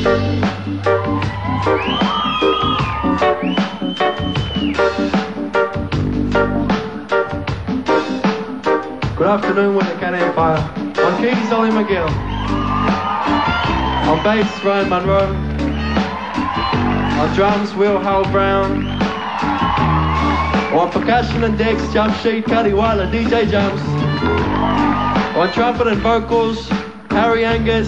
Good afternoon, with the Cat Empire. On keys, Ollie McGill. On bass, Ryan Munro. On drums, Will Hull Brown. On percussion and decks, Jump Sheet, Cuddy Weiler, DJ Jumps. On trumpet and vocals, Harry Angus.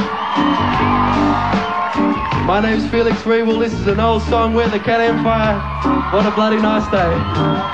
My name's Felix Reevil. This is an old song, We're the Cat Empire. What a bloody nice day.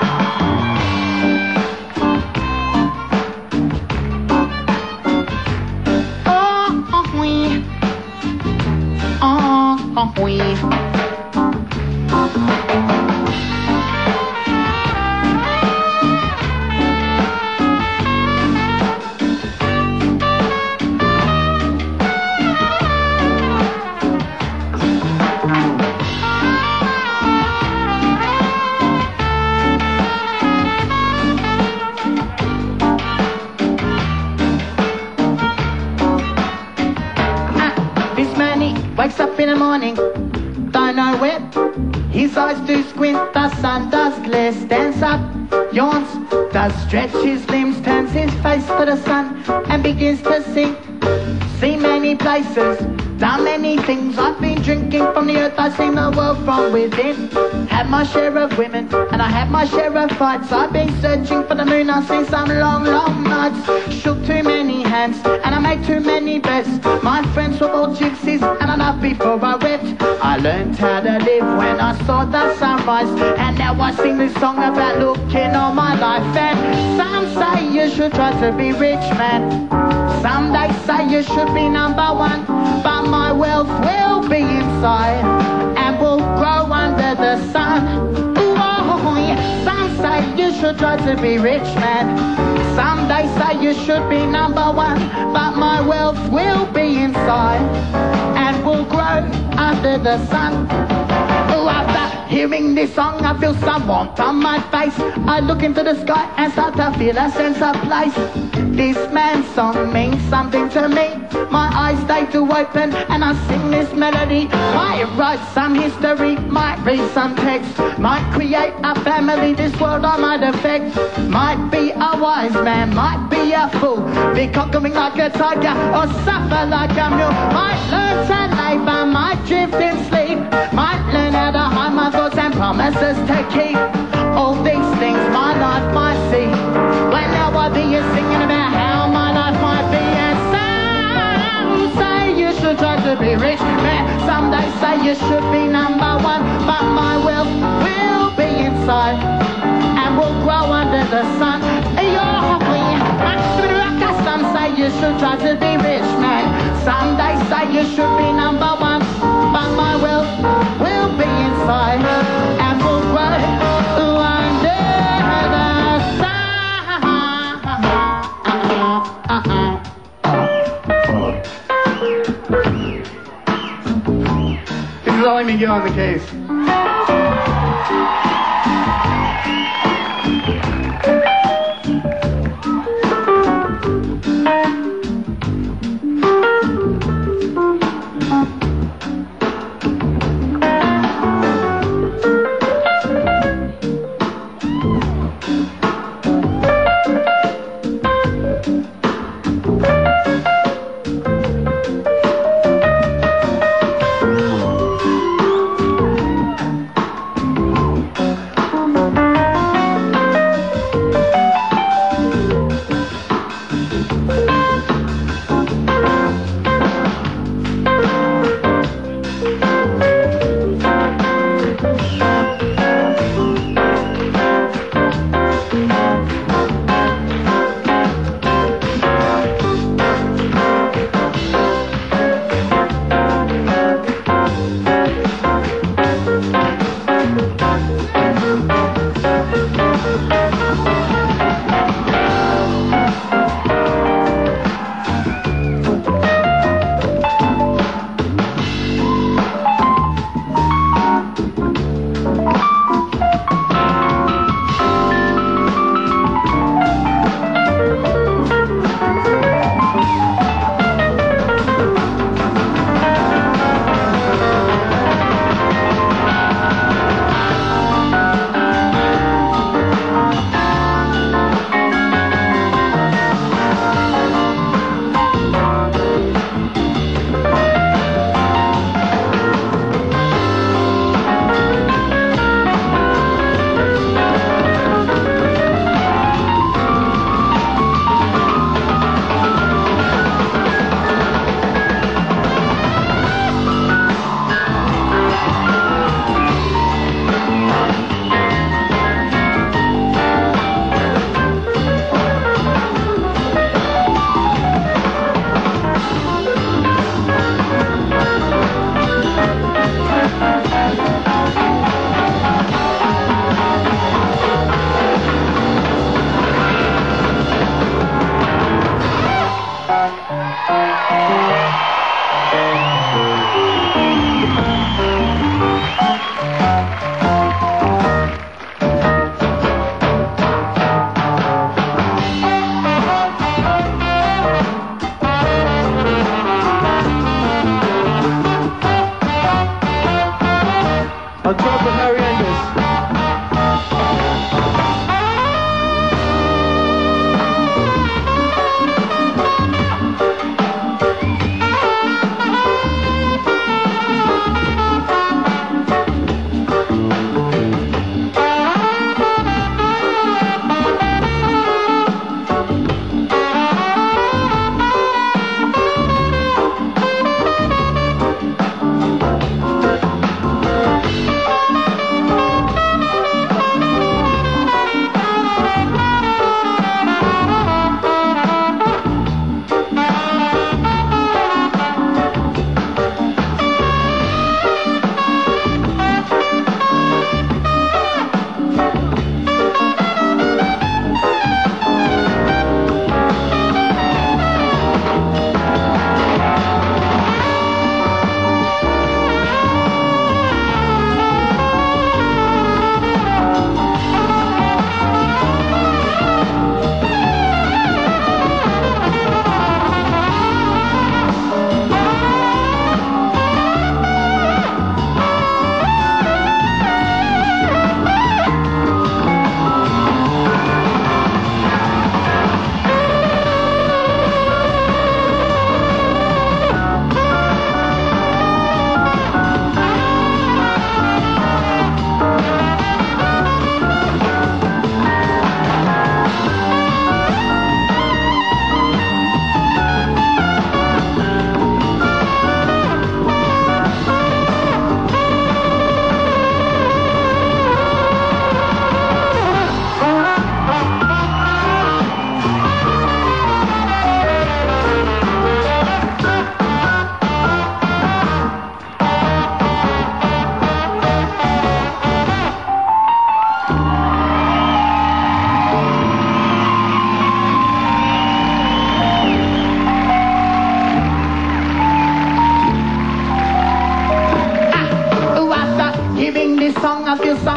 Wakes up in the morning, don't know where. His eyes do squint, the sun does glare. Stands up, yawns, does stretch his limbs. Turns his face to the sun and begins to sing. Seen many places, done many things. I've been drinking from the earth, I've seen the world from within. Had my share of women, and I had my share of fights. I've been searching for the moon, I've seen some long, long nights. Shook too many hands, and I made too many bets. My friends were all gypsies, and enough before I wept. I learned how to live when I saw the sunrise. And now I sing this song about looking all my life. And some say you should try to be rich, man. Some they say you should be number one. But my wealth will be inside and will grow under the sun. Ooh, yeah. Some say you should try to be rich, man. Some they say you should be number one. But my wealth will be inside and will grow under the sun. Ooh, after hearing this song, I feel some warmth on my face. I look into the sky and start to feel a sense of place. This man's song means something to me. My eyes stay to open and I sing this melody. Might write some history, might read some text. Might create a family, this world I might affect. Might be a wise man, might be a fool. Be conquering like a tiger or suffer like a mule. Might learn to labour, might drift in sleep. Might learn how to hide my thoughts and promises to keep. All these things my life might see. When now I be singing about how my life might be. And some say you should try to be rich, man. Some they say you should be number one. But my wealth will be inside and will grow under the sun. Some say you should try to be rich, man. Some they say you should be number one. But my wealth will be inside and will grow under the sun. This is Ollie McGill on the keys.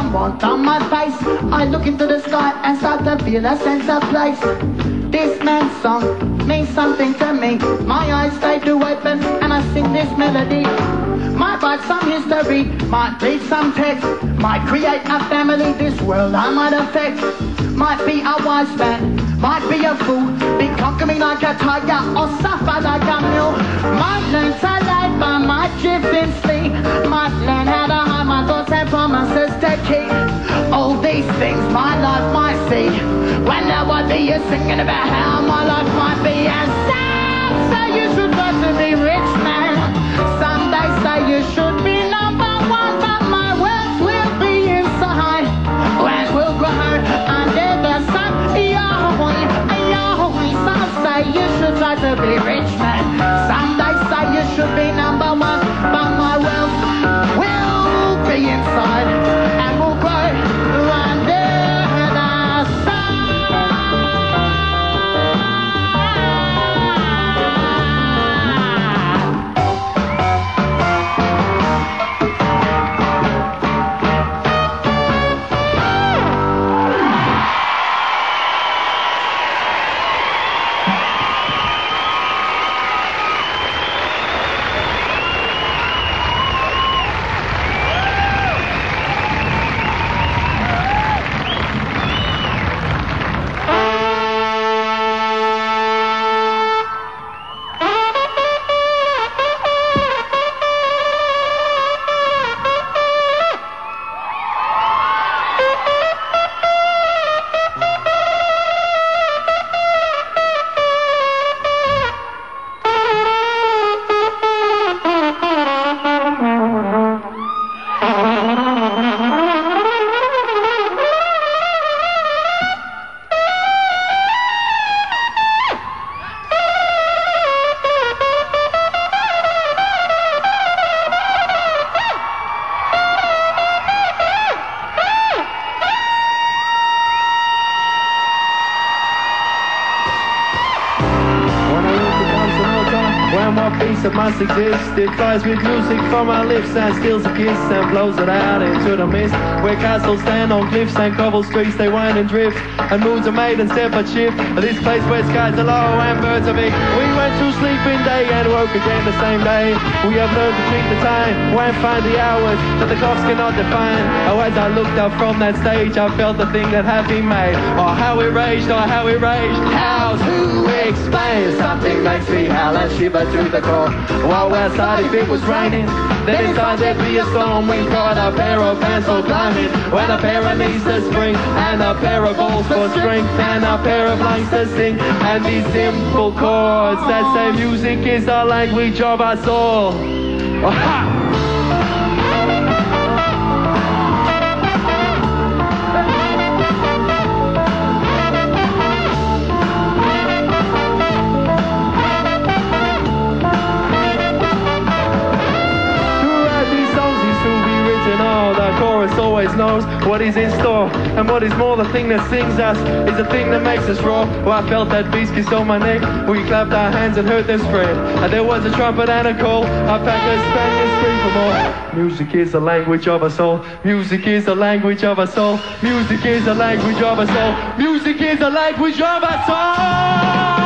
some warmth on my face. I look into the sky and start to feel a sense of place. This man's song means something to me. My eyes stay to open and I sing this melody. Might write some history, might read some text, might create a family this world I might affect. Might be a wise man, might be a fool, be conquering like a tiger or suffer like a mule. Might learn to labor, might drift in sleep, might learn how to hide my thoughts and promises to keep. All these things my life might see. Wonder what they are singing about how my life might be. And some say you should try to be rich, man. Some they say you should be number one, but my wealth will be inside and will grow under the sun. Yahweh, Yahweh. Some say you should try to be rich, man. Some they say you should be number one, but my wealth will be inside and will grow under the sun. It must exist. It flies with music from our lips and steals a kiss and blows it out into the mist. Where castles stand on cliffs and cobble streets, they wind and drift, and moons are made and step and shift. This place where skies are low and birds are big. We went to sleep in day and woke again the same day. We have learned to treat the time, won't find the hours that the clocks cannot define. Oh, as I looked up from that stage, I felt the thing that had been made. Oh, how we raged, oh, how we raged. How to explain? Something makes me howl and shiver to the core. While outside if it was raining, then inside there'd be a storm. We got a pair of hands for climbing, when a pair of knees to spring, and a pair of balls for strength, and a pair of lungs to sing, and these simple chords that say music is the language of us all. Oh, ha! Always knows what is in store, and what is more, the thing that sings us is the thing that makes us roar. Well, I felt that beast kiss on my neck, we clapped our hands and heard them spread, and there was a trumpet and a call. Our packers sang and screamed for more. Music is the language of us all. Music is the language of us all. Music is the language of us all. Music is the language of us all.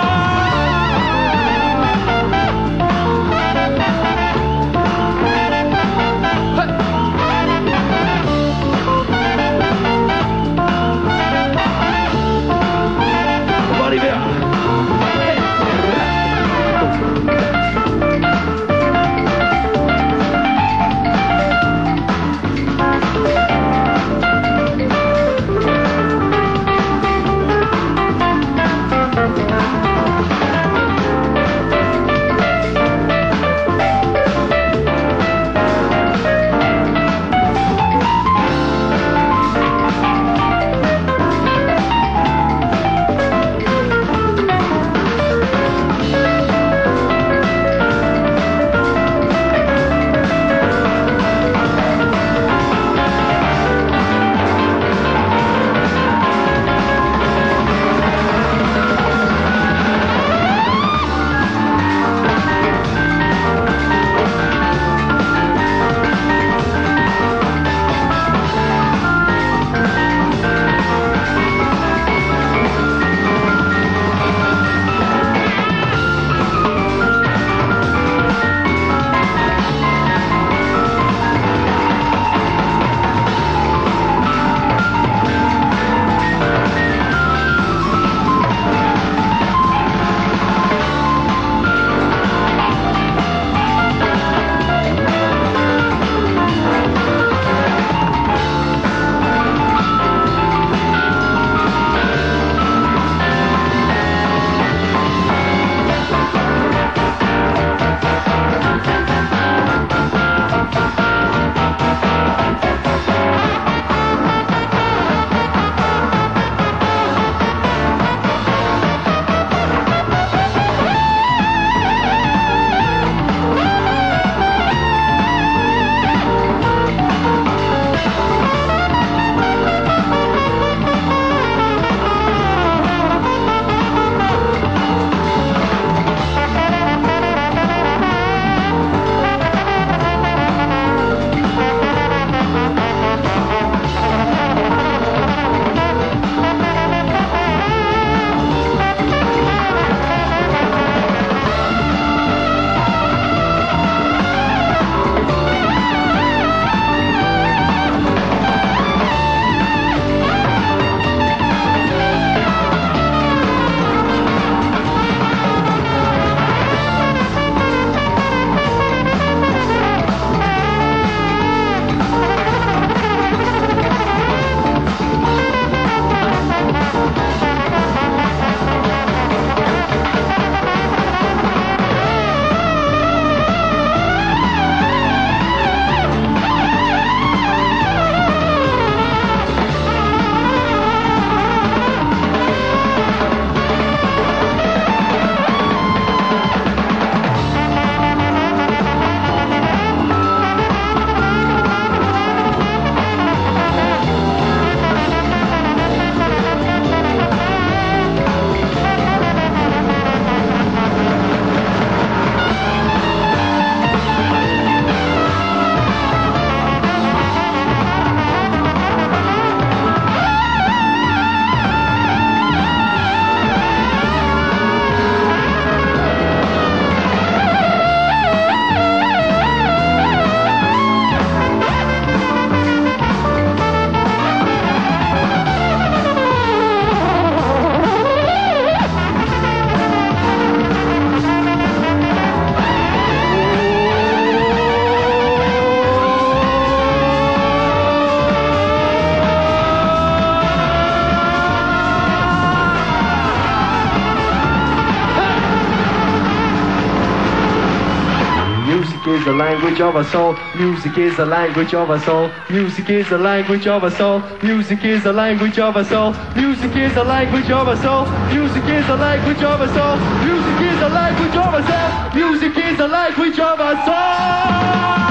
Music is the language of our soul. Music is the language of our soul. Music is the language of our soul. Music is the language of our soul. Music is the language of our soul. Music is the language of our soul. Music is the language of our soul. Music is the language of our soul.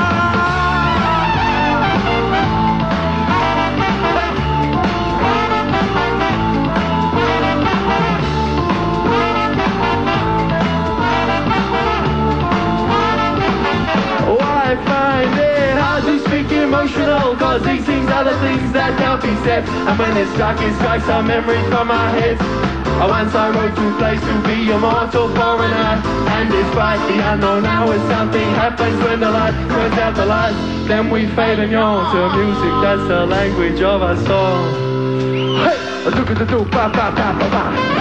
I find it hard to speak emotional, cause these things are the things that can't be said. And when it strikes some memory from my head. Once I wrote to place to be immortal for a night, and despite the unknown hours, something happens when the light turns out the lights. Then we fade and yawn to music, that's the language of our soul. Hey, look at the do, ba ba ba ba ba.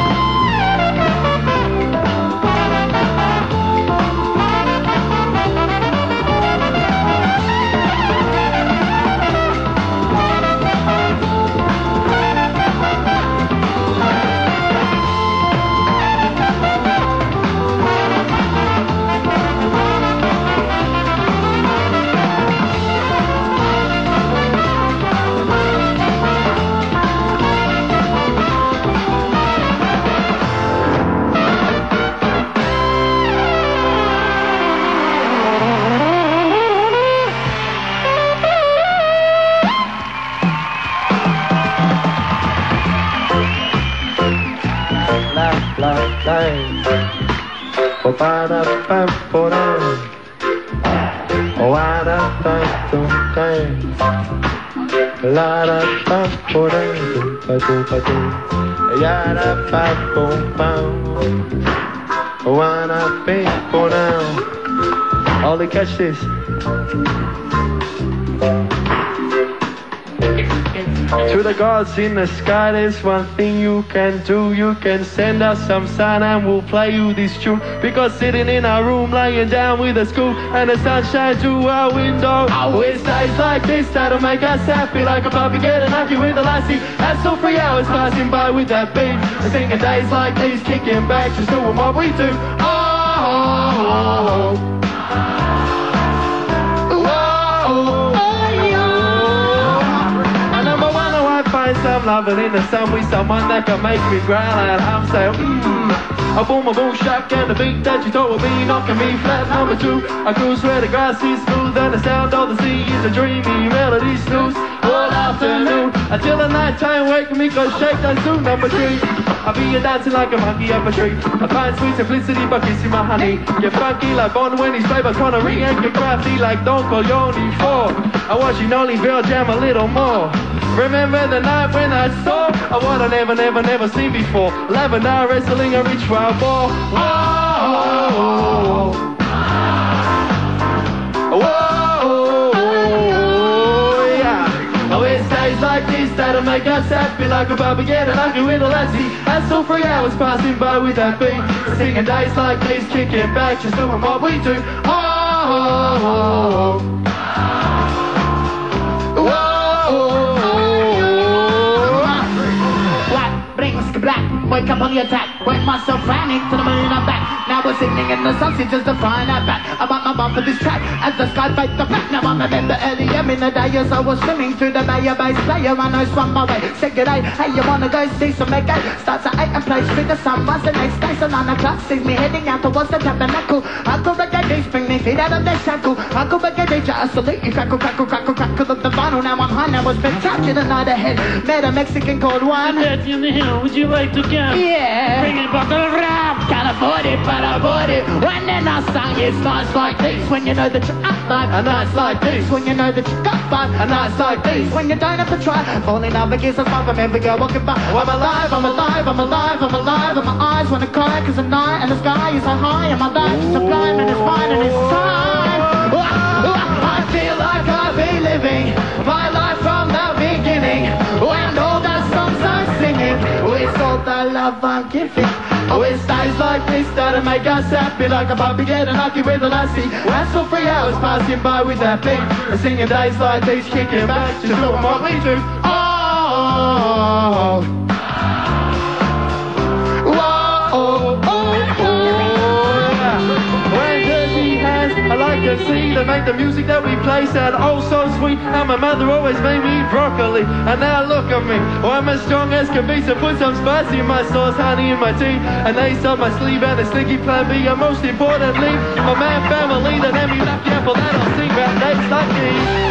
Ollie, catch this. To the gods in the sky, there's one thing you can do. You can send us some sign and we'll play you this tune. Because sitting in our room, laying down with a scoop and the sunshine through our window. Oh, it's days like this that'll make us happy, like a puppy getting lucky with a lassie. That's all 3 hours passing by with that beat. And thinking days like these, kicking back, just doing what we do. Oh. Some loving in the sun with someone that can make me growl out. I'm saying, a boom shack and the beat that you throw at me, knocking me flat. Number 2, I cruise where the grass is smooth and the sound of the sea is a dreamy melody snooze all afternoon until the night time waking me, cause shake that soon. Number 3, I'll be a dancing like a monkey up a tree. I find sweet simplicity by kissing my honey. Get funky like Bond when he's played by Connery, and get crafty like Don Corleone 4. I watch Nolly Bell jam a little more. Remember the night when I saw what I never seen before. Lavender wrestling a rich wild boar. Whoa, whoa, yeah. Oh, it's days like this that'll make us happy, like a puppy getting lucky with a lassie. That's all 3 hours passing by with that beat. Singing days like these, kicking back, just doing what we do. Wake up on the attack, work myself frantic to the moon and back. Now we're sitting in the sunset just to find out back about my bump for this track as the sky bites the back. Now I remember earlier in the day as I was swimming through the bay, a bass player and I swam my way. Said good day, hey, you wanna go see some reggae? Starts at 8 and plays through the sunrise the next day. So 9 o'clock sees me heading out towards the tabernacle. Uncle Reggae bring me feet out of their shackle. Uncle Reggae absolutely crackle, crackle, crackle, crackle of the vinyl. Now I'm high, now it's spectacular night ahead. Met a Mexican called Juan. Daddy in the hill, would you like to come? Yeah. Bring a bottle of rum. Can't afford it, but I bought it. When then I sang, it's nights like this when you know that you're up live. And nights like this when you know that you got fun. And nights like this when you don't have to try. Falling out against the fun, remember girl walking by. I'm alive, I'm alive, I'm alive, I'm alive. And my eyes wanna cry cause the night and the sky is so high. And my life is sublime and it's fine and it's time. I feel like I've been living my life from the beginning. And all the songs I'm singing, it's all the love I'm giving. Oh, it's days like this that'll make us happy, like a puppy getting lucky with a lassie. That's for 3 hours passing by with that beat. And singing days like these, kicking back, just doing what we do. Oh, whoa, oh, oh, oh, yeah. When dirty hands are like can see they make the music that we play sound oh so sweet. And my mother always made me eat broccoli. And now look at me, oh, I'm as strong as can be. So put some spicy in my sauce, honey in my tea. An ace on my sleeve and a sneaky plan B. And most importantly, my man family. That let me lucky apple that I'll sing about days lucky.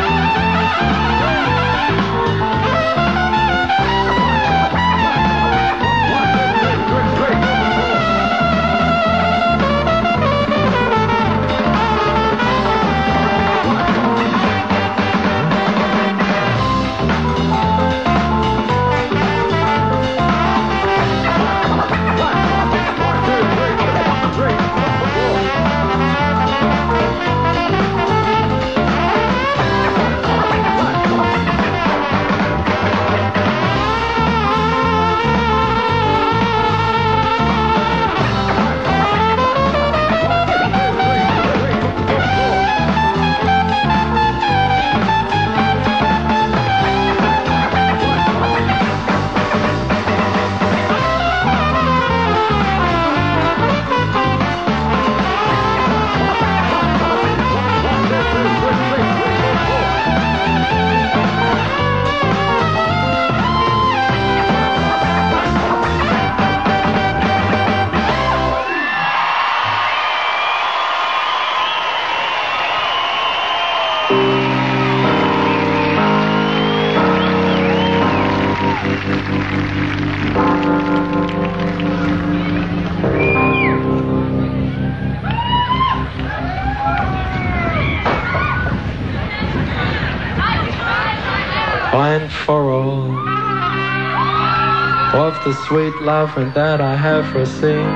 And for all of the sweet loving that I have received,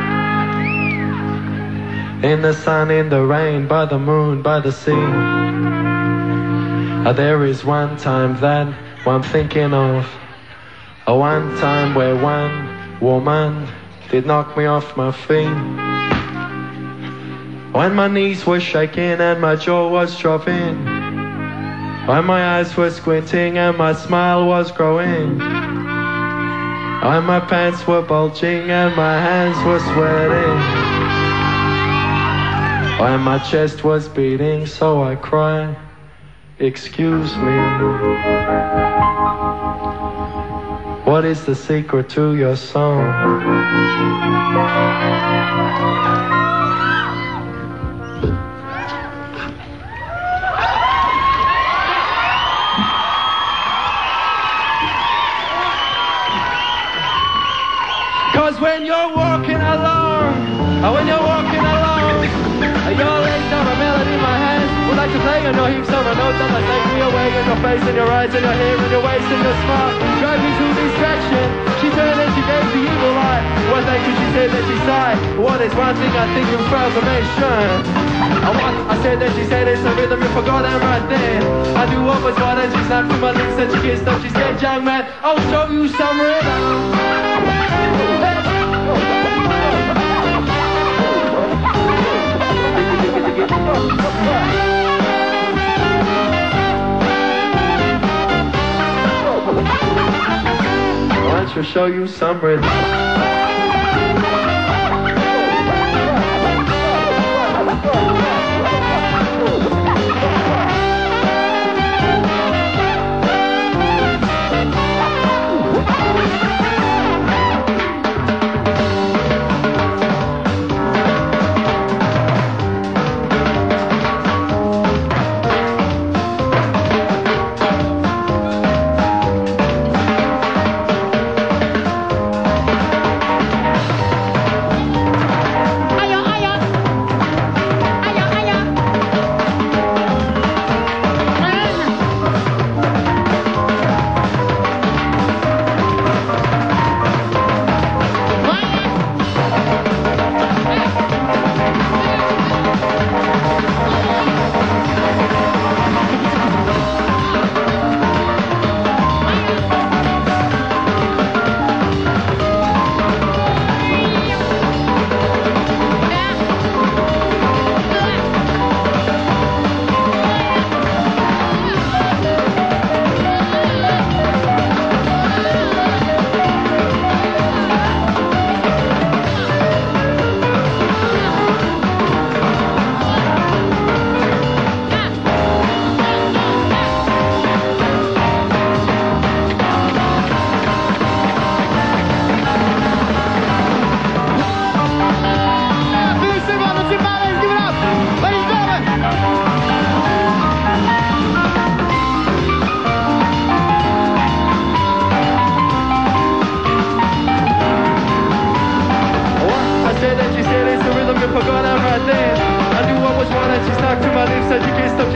in the sun, in the rain, by the moon, by the sea, there is one time that I'm thinking of, a one time where one woman did knock me off my feet, when my knees were shaking and my jaw was dropping, when my eyes were squinting and my smile was growing, when my pants were bulging and my hands were sweating, when my chest was beating, so I cried, excuse me. What is the secret to your song? When you're walking along, your legs have a melody in my hands. Would like to play on your hips, on my notes, and like take me away. In your face, and your eyes, and your hair, and your waist, and your smile drive me to distraction. She turned and she gave the evil eye. What thank you, she said that she sighed. What is one thing I think you transformation? I said that she said it's a rhythm, you forgot that right there. I knew what was what, and she snapped to my lips, and she kissed up. She said, young man, I'll show you some rhythm. I shall show you some rhythm.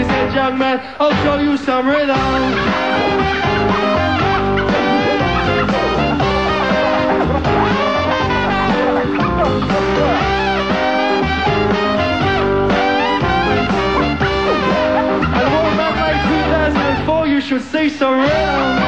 said, young man, I'll show you some rhythm. You should see some rhythm.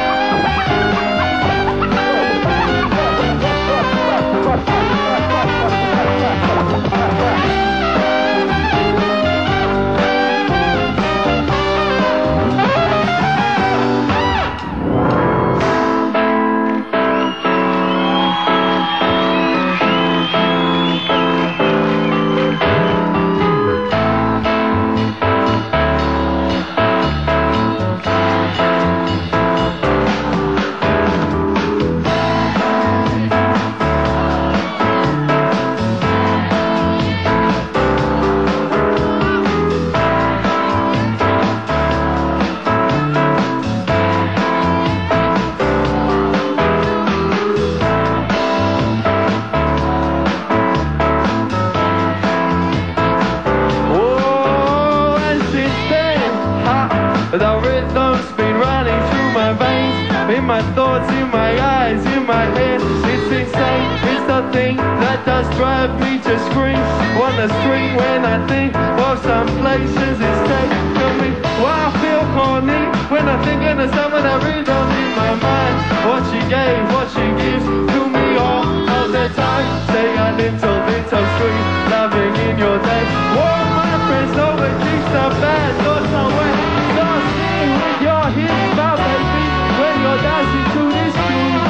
The rhythm's been running through my veins, in my thoughts, in my eyes, in my head. It's insane, it's the thing that does drive me to scream. On the string when I think of some places it's taken me. Why I feel horny when I'm thinking of some of the rhythm in my mind. What she gave, what she gives to me all the time. Say a little bit of sweet loving in your day. Whoa, my friends know it keeps the bad thoughts away. With your hips, my baby, when you're dancing to this tune.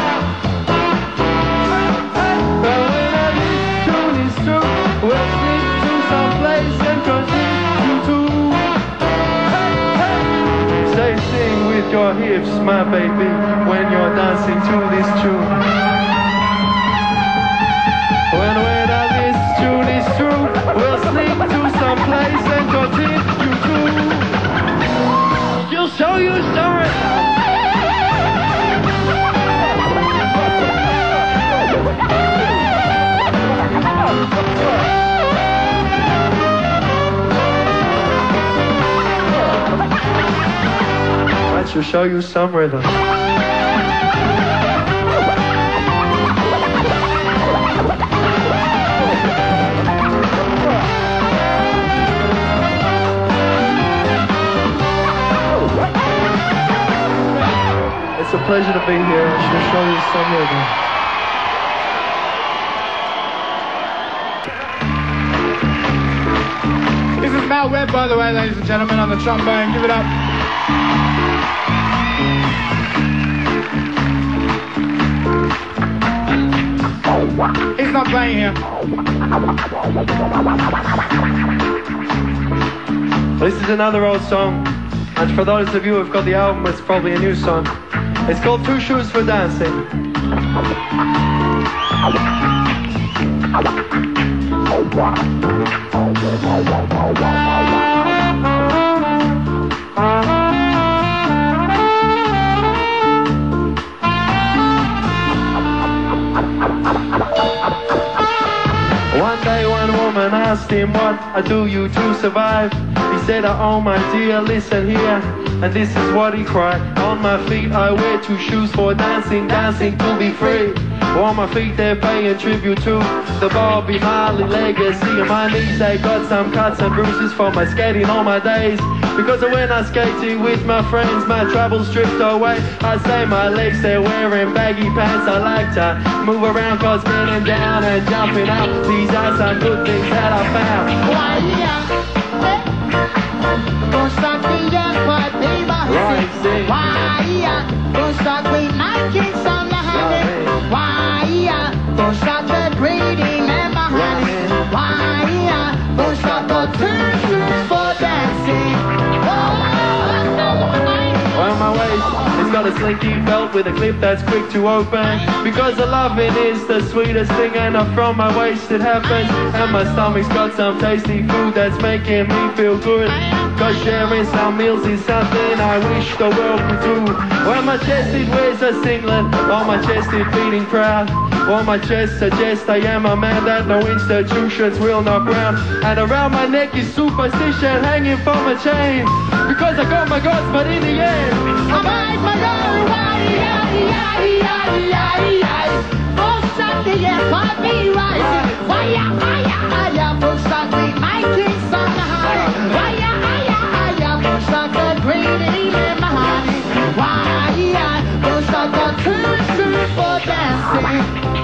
But when I listen to this tune, we'll sneak to some place and continue to. Say sing with your hips, my baby, when you're dancing to this tune. When I listen to this tune, we'll sneak to some place and continue to. She'll show you some rhythm. She'll show you some rhythm. It's a pleasure to be here. She'll show you some rhythm. This is Mal Webb, by the way, ladies and gentlemen, on the trombone. Give it up. He's not playing here. This is another old song, and for those of you who've got the album, it's probably a new song. It's called Two Shoes for Dancing. One day one woman asked him, what do you to survive? He said, oh my dear, listen here. And this is what he cried. On my feet I wear two shoes for dancing, dancing to be free. On my feet they're paying tribute to the Bobby Marley legacy. On my knees they got some cuts and bruises from my skating all my days. Because when I skating with my friends, my troubles drift away. I say my legs, they're wearing baggy pants. I like to move around cause getting down and jumping up, these are some good things that I found. Don't start the young boy, baby. Why, don't start with my kids on the honey. Why, don't start the greedy man behind it. Why, don't start the two shoes for dancing. On my waist, it's got a slinky belt with a clip that's quick to open. Because the loving is the sweetest thing, and from my waist it happens. And my stomach's got some tasty food that's making me feel good. Cause sharing some meals is something I wish the world could do. When my chest it wears a singlet, on my chest it beating proud. while my chest suggests I am a man that no institutions will knock round. And around my neck is superstition hanging from a chain, because I got my guts, but in the end I made my own way. Most of the FIB rising, why most of we making some honey, why most of the greedy in my honey, why most of the true for dancing.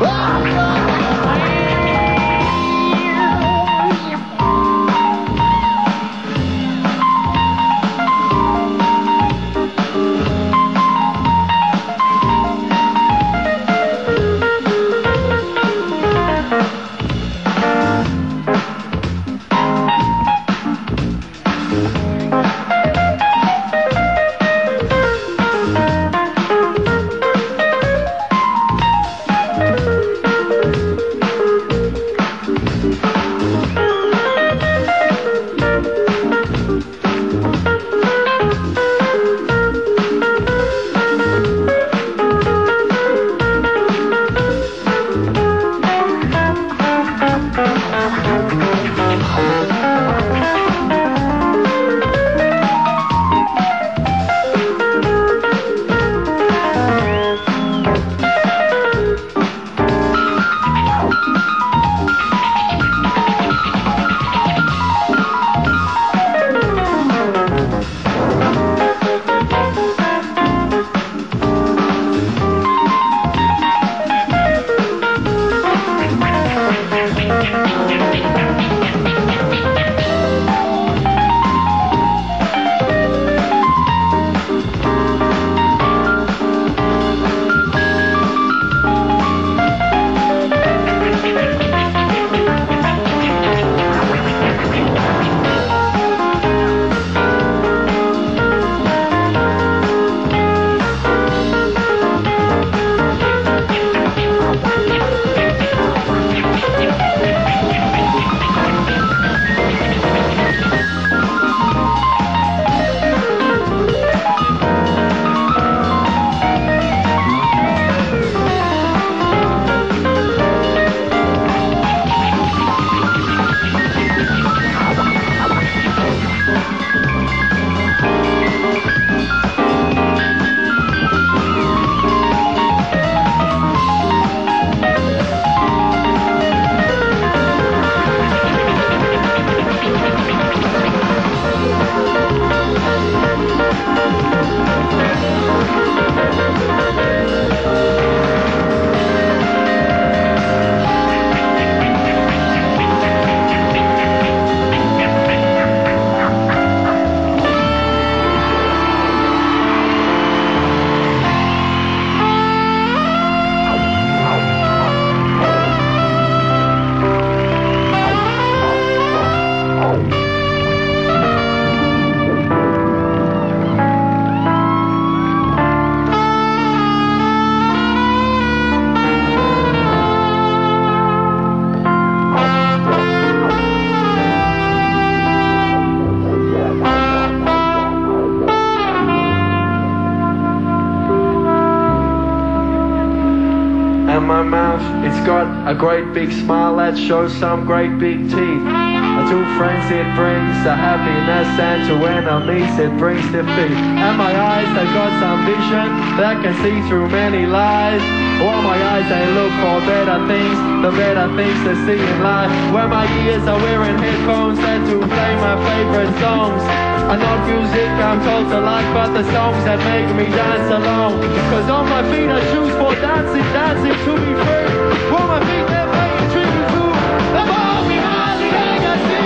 It's got a great big smile that shows some great big teeth. To friends it brings a happiness, and to enemies it brings defeat. And my eyes, they got some vision that can see through many lies. While my eyes, they look for better things, the better things to see in life. Where my ears are wearing headphones that to play my favorite songs. And not music I'm told to like, but the songs that make me dance along. Cause on my feet I choose for dancing, dancing to be free. While my feet they're playing tribute to the Bobby Marley legacy.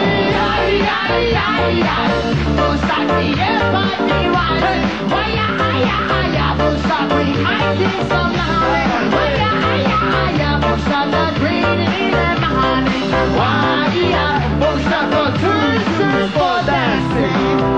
Bustaki everybody rising. Waya, haya, haya, Bustaki making some honey. Waya, haya, haya, Bustaki green in the honey. Waya, Bustaki true for dancing.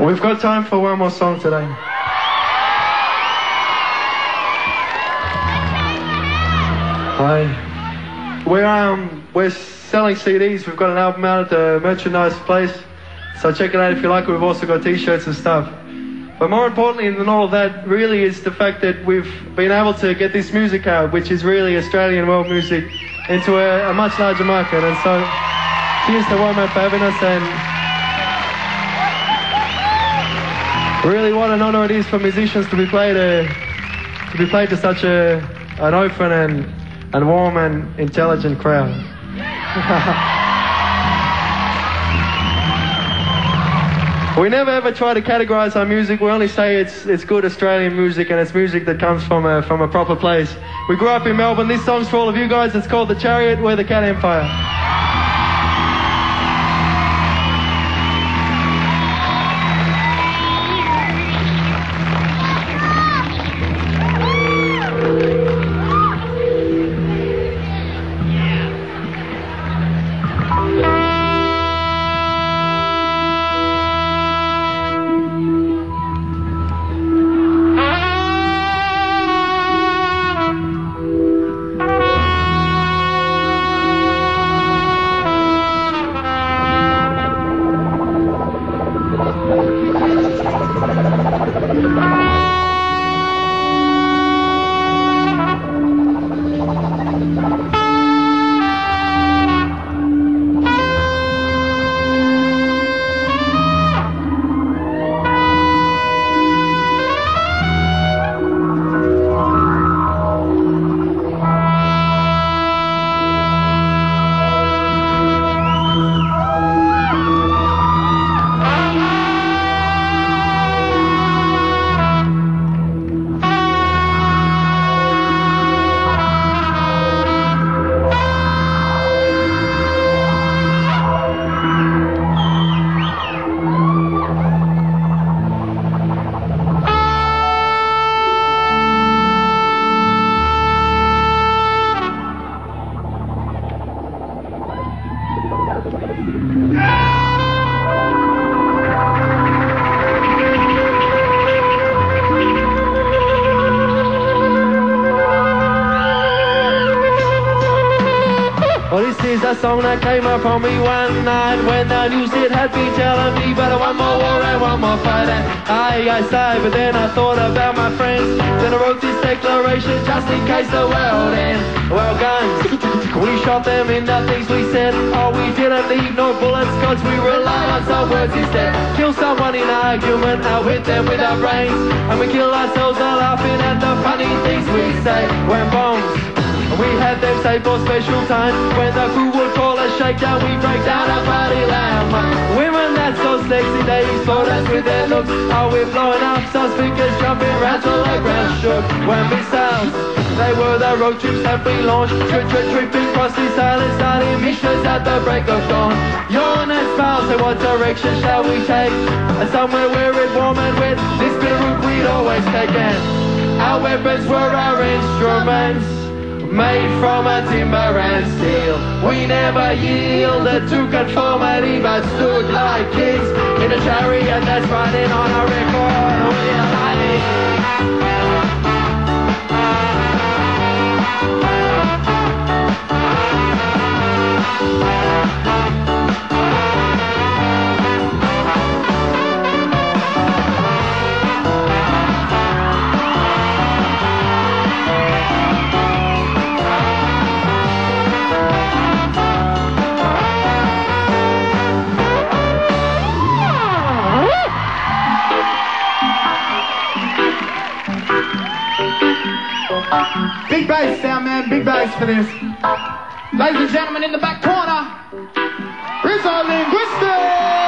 We've got time for one more song today. Hi. We're selling CDs. We've got an album out at the merchandise place. So check it out if you like it. We've also got t-shirts and stuff. But more importantly than all of that really is the fact that we've been able to get this music out, which is really Australian world music, into a much larger market. And so cheers to Womack for having us, and really what an honour it is for musicians to be played to such an open and warm and intelligent crowd. We never ever try to categorise our music. We only say it's good Australian music, and it's music that comes from a proper place. We grew up in Melbourne. This song's for all of you guys. It's called The Chariot. We're the Cat Empire. A song that came up on me one night when the news it had been telling me about one more war and one more fight, and I sighed, but then I thought about my friends. Then I wrote this declaration just in case the world ends. Well, guns, we shot them in the things we said. Oh, we didn't need no bullets cause we rely on some words instead. Kill someone in argument, I hit them with our brains, and we kill ourselves by laughing at the funny things we say. When bombs, we had them saved for special times. When the crew would call a shakedown, we break down our party lamb. Women that's so sexy, they explode us with their looks. Oh, we're blowing up some speakers, jumping round till the ground shook. When missiles, they were the road trips that we launched. Tripping across these islands, starting missions at the break of dawn. Yawn and smile, say what direction shall we take? And somewhere where it's warm and wet, this bit of route we'd always taken. Our weapons were our instruments, made from a timber and steel. We never yielded to conformity, but stood like kings in a chariot that's riding on a record wheel. Big bass sound, man. Big bass for this. Ladies and gentlemen, in the back corner, Rizzo Linguistic!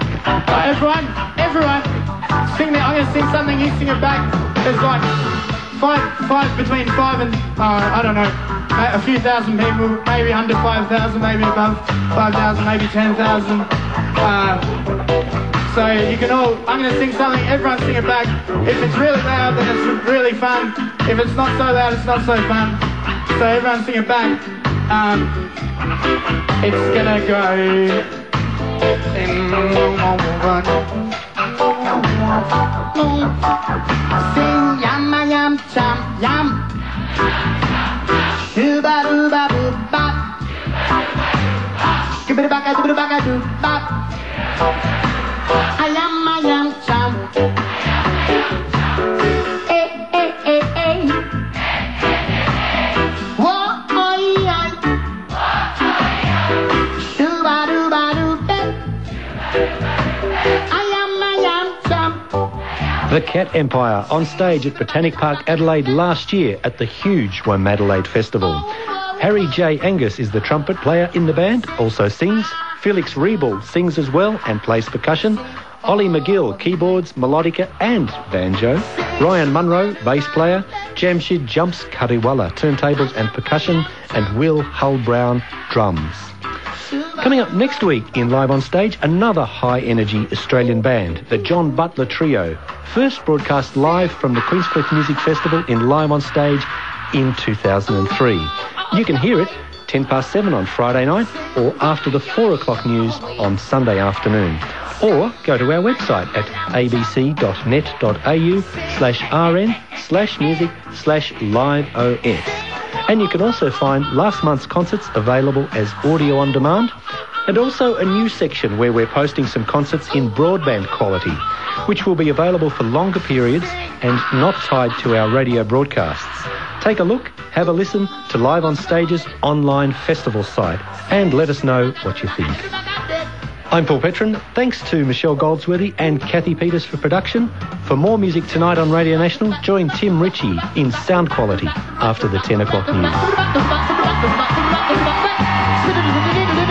Everyone, sing me. I'm gonna sing something, you sing it back. There's like between 5 and, I don't know, a few thousand people, maybe under 5,000, maybe above 5,000, maybe 10,000. So you can all, I'm going to sing something, everyone sing it back. If it's really loud, then it's really fun. If it's not so loud, it's not so fun. So everyone sing it back. It's gonna go. Sing yum yum chum yum. Dooba dooba boop bop. Give it a back, do it back, do bop. I yum chum. Eh eh eh eh. Whoa oh yeah. Dooba dooba doop. I yum chum. The Cat Empire on stage at Botanic Park, Adelaide last year at the huge Womadelaide Festival. Harry J. Angus is the trumpet player in the band, also sings. Felix Riebel sings as well and plays percussion. Ollie McGill, keyboards, melodica and banjo. Ryan Munro, bass player. Jamshid Jumps Kariwala, turntables and percussion. And Will Hull-Brown, drums. Coming up next week in Live on Stage, another high-energy Australian band, the John Butler Trio. First broadcast live from the Queenscliff Music Festival in Live on Stage in 2003. You can hear it 7:10 on Friday night or after the 4 o'clock news on Sunday afternoon. Or go to our website at abc.net.au/rn/music/liveos. And you can also find last month's concerts available as audio on demand, and also a new section where we're posting some concerts in broadband quality, which will be available for longer periods and not tied to our radio broadcasts. Take a look, have a listen to Live on Stage's online festival site, and let us know what you think. I'm Paul Petron. Thanks to Michelle Goldsworthy and Kathy Peters for production. For more music tonight on Radio National, join Tim Ritchie in Sound Quality after the 10 o'clock news.